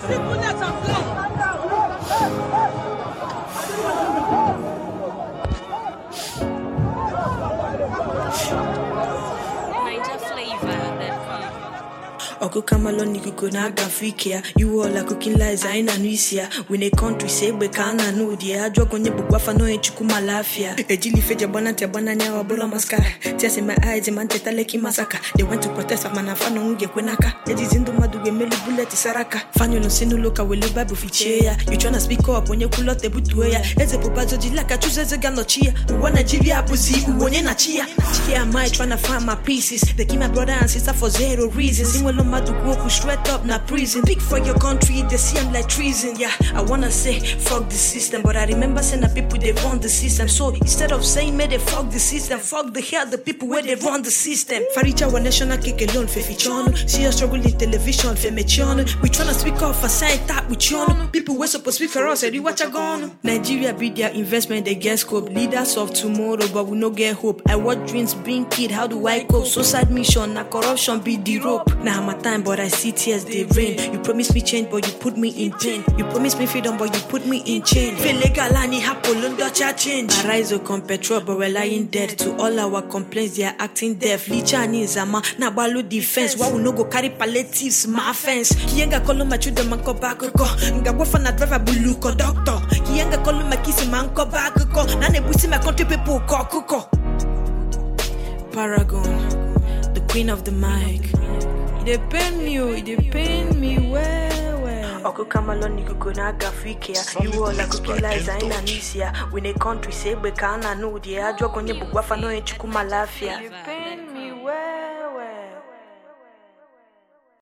Oku kamalon ni kukunaga fikia. You all are cooking lies aina nuisia. When a country say we kana nudia. Adwa konye bugwafa no echukuma lafia. Ejili feja bona tiabona nyawa bola maskara. Tears in my eyes man tetaleki masaka. They went to protest a manafano unge kwenaka. Ejizindu maduge meli bullet saraka. Fanyo no sinu loka wele babu fichea. You tryna speak up when you pull out the butuea. Eze popazo jilaka choose eze ganochia. Uwa Nigeria buzi uwonye na chia. Here am I tryna find my pieces. They keep my brother and sister for zero reasons. To go straight up, not prison. Big for your country, they see I'm like treason. Yeah, I wanna say fuck the system, but I remember saying that people they run the system. So instead of saying may they fuck the system, fuck the hell the people where they run the system. Faricha one national kick alone for fichon. See us struggle in television for mechon. We tryna speak off for sign that with yon. People were supposed to speak for us, and you watch a gun. Nigeria be their investment, they get scope. Leaders of tomorrow, but we no get hope. I watch dreams being killed, how do I cope? Suicide mission, na corruption be the rope. Now my time, but I see tears they rain. You promised me change, but you put me in pain. You promised me freedom, but you put me in chain. Feel legal and it happen, don't change. Arise on petrol, but we're lying dead. To all our complaints, they are acting deaf. Licha ni zama, na balu defense. Why we no go carry palliatives, my offense. Kienga kolo machuda manko bakuko. Nga wafa na driver buluko doctor. Kienga kolo makisi manko bakuko. Nane busi my country people kuko. Paragon, the queen of the mic. It pain me well. Oku kamalon ni kukunaga fikia. You all are cooking lies aina nuisia. When a country say we kana nudia. Adwa konye bugwafa no echukuma lafia.